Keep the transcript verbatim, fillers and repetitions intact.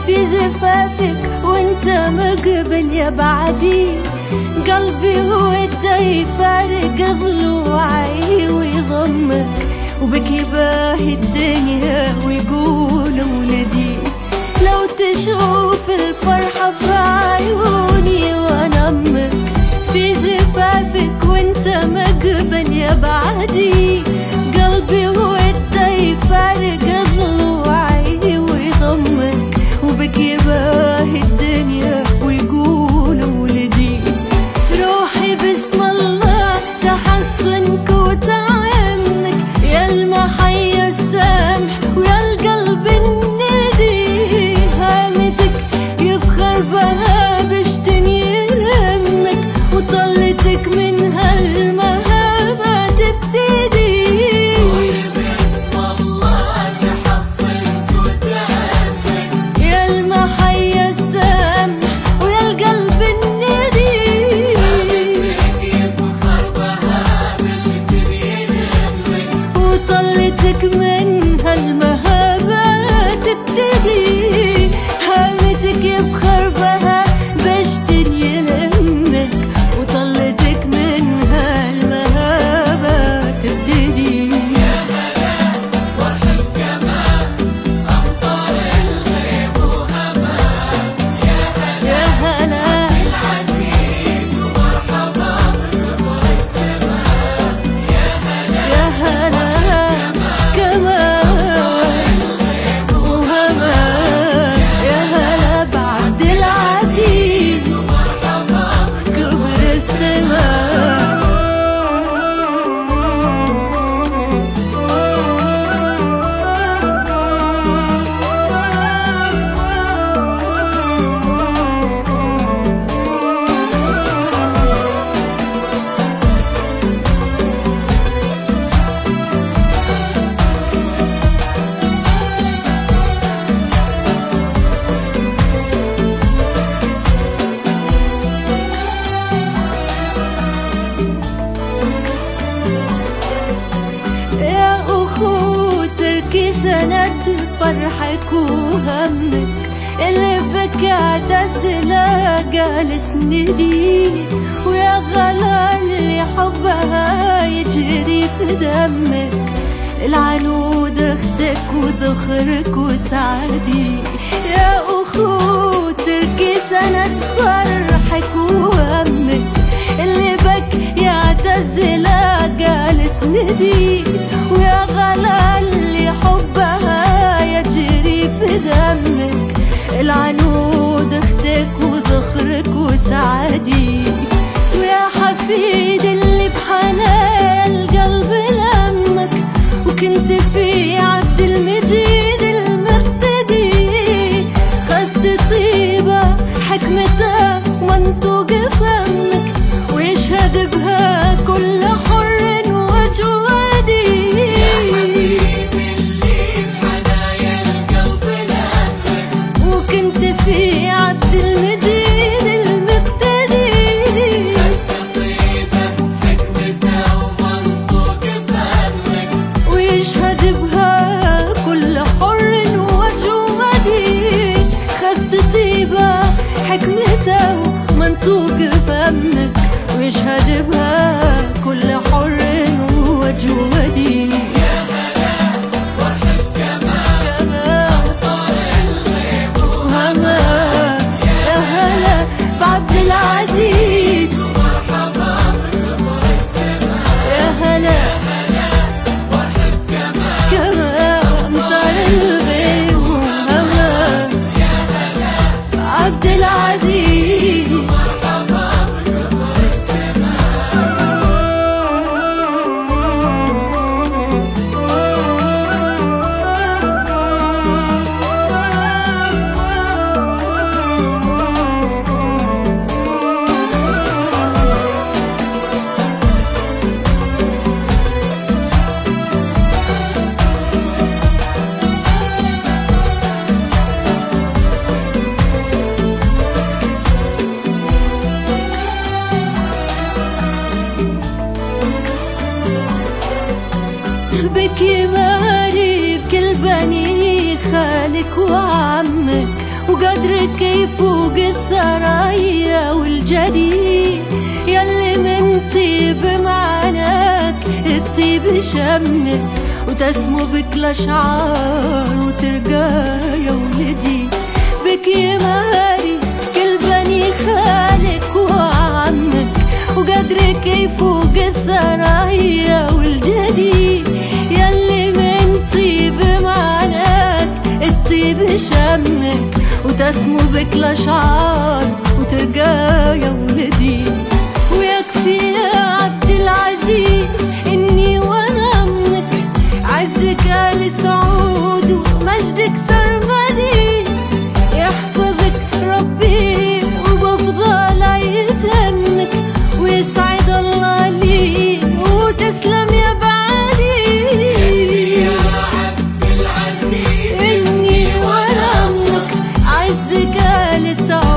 في زفافك وانت مقبل يا بعدي، قلبي وده يفارق ضلوعي ويضمك، وبك يباهي الدنيا ويقول ولدي. لو تشوف الفرحة في عيوني وانا امك، في زفافك وانت مقبل يا بعدي، قلبي وده يفارق ضلوعي ويضمك، وبك يباهي الدنيا ويقول ولدي. روحي بسم الله تحصنك وتعمك، يا المحيا السامح ويا القلب الندي، هامتك يفخر بها بشتني يهمك، وطلتك من هالمهابة تبتدي. روحي باسم الله تحصنك وتعمك، يا المحيا السامح ويا القلب الندي، هامتك يفخر بها بشتني يهمك، وطلتك من هالمهابة تبتدي. هامتك يفخر بها بشتن يلمك، وطلتك من هالمهابة تبتدي. يا هلا وارحب كمان أمطار الغيب وهمان، يا هلا يا هلا العزيز ومرحبا بربع السماء، يا هلا يا هلا كمان وهمان، يا هلا بعبد العزيز ومرحبا كبر السماء. يا أخو تركي سند فرحك وهمك، اللي بكى عتزلة جالس ندي، ويا غلا اللي حبها يجري في دمك، العنود اختك وذخرك وسعدي. يا أخو تركي سند فرحك وهمك، اللي بك يعتزلة جالس ندي، ويا غلا اللي حبها يجري في دمك، العنود اختك وذخرك وسعدي. ويا حفيد اللي بحنان القلب لمك، وكنت في عبد المجيد المقتدي، خذت طيبة حكمته منطوق فمك، ويشهد بها كل حر وجودي. حبيبي اللي بحنايا القلب لهفك، وكنت في عبد المجيد المقتدي، خدت طيبة حكمته ومنطوق فهمك، ويشهد بها كل حر وجودي. خذت طيبة حكمته منطوق فمك، ويشهد بها كل حر وجودي. يا هلا وارحب كمان كمان أمطار الغيب وهمان، يا هلا بعبد العزيز ومرحبا بربع السماء، يا هلا وارحب كمان كمان مطر الغيب وهمان، يا هلا عبد العزيز مرحبا بربع السماء. بك ماري بكل بني خالك وعمك، وقدرك يفوق الثرايا والجديد، يلي من طيب معناك الطيب يشمر وتسمو بك الأشعار وترقى يا ولدي. بك يماري كل بني خالك وعمك، وقدرك يفوق الثرايا والجديد، يلي من طيب معناك الطيب يشمك وتسمو بك الأشعار وترقى يا ولدي. ويكفي يا عبد العزيز إني وأنا أمك، عزك آل سعود ومجدك سرمدي، يحفظك ربي وبفضل يتمك، ويسعد الله لي وتسلم يا بعدي. يا عبد العزيز إني وأنا أمك، عزك آل سعود